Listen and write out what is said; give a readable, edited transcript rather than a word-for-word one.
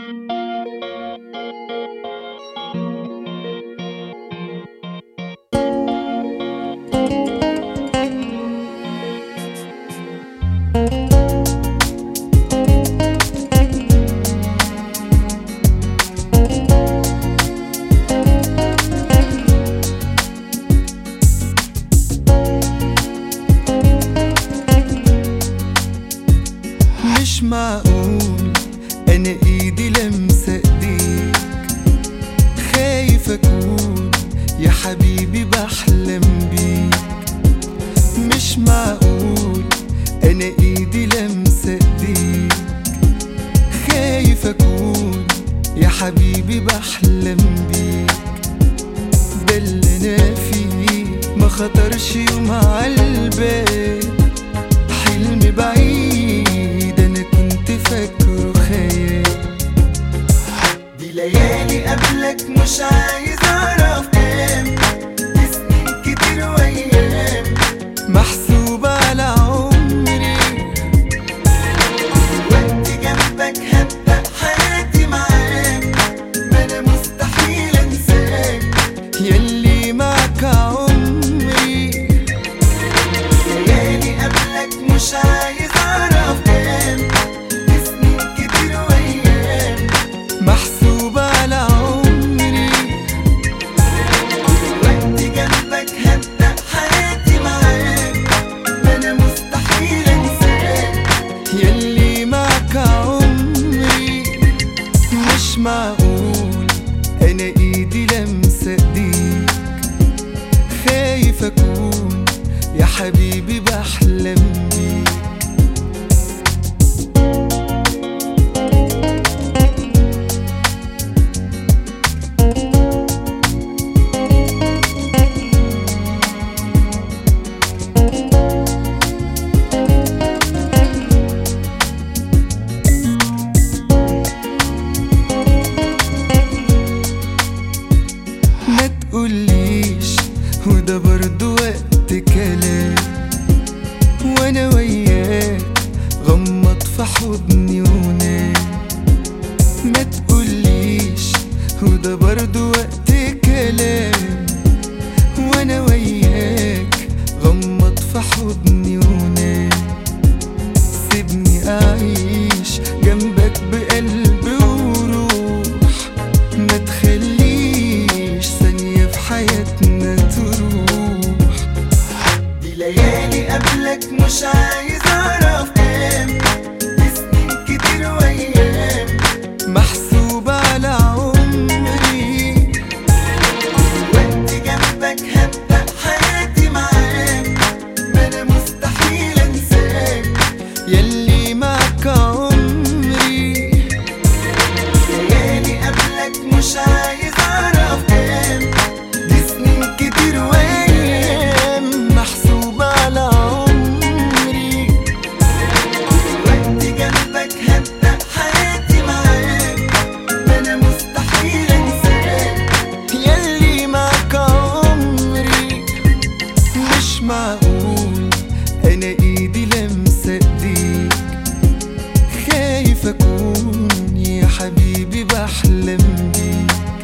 مش معقول انا ايدي لمسة ايديك، خايف اكون يا حبيبي بحلم بيك. مش معقول انا ايدي لمسة ايديك، خايف اكون يا حبيبي بحلم بيك. ده اللي انا فيه ما خطرش يوم عالبال، حلم بعيد انا كنت فاكره خيال. دي ليالي قبلك مش عايز اعرف كام، دي سنين كتير وايام محسوبة على عمري. وقت جنبك هبدأ حياتي معاك، ما انا مستحيل انساك ياللي معاك عمري. ليالي قبلك مش عايز اعرف كام، دي سنين كتير وايام محسوبة على عمري. وقت جنبك هبدأ حياتي معاك، ما انا مستحيل انساك ياللي معاك عمري. مش معقول انا ايدي لمسة ايديك، خايف اكون يا حبيبي بحلم بيك. ما تقوليش وده برضو وقت كلام، وانا وياك غمض في حضني ونام. ما تقوليش وده برضو وقت كلام، وانا وياك غمض في حضني ونام. سيبني اعيش جنبك بقلب وروح، ما تخليش ثانية في حياتنا تروح. دي ليالي قبلك مش عايز اعرف كام، دي سنين كتير وايام محسوبة على عمري. وقت جنبك هبدأ حياتي معاك، ما انا مستحيل انساك ياللي معاك عمري. ليالي قبلك مش عايز اعرف كام، دي سنين كتير وايام محسوبة على عمري. وقت جنبك هبدأ حياتي معاك، ما انا مستحيل انساك ياللي معاك عمري. مش معقول انا ايدي لمسة ايديك، خايف اكون يا حبيبي بحلم بيك.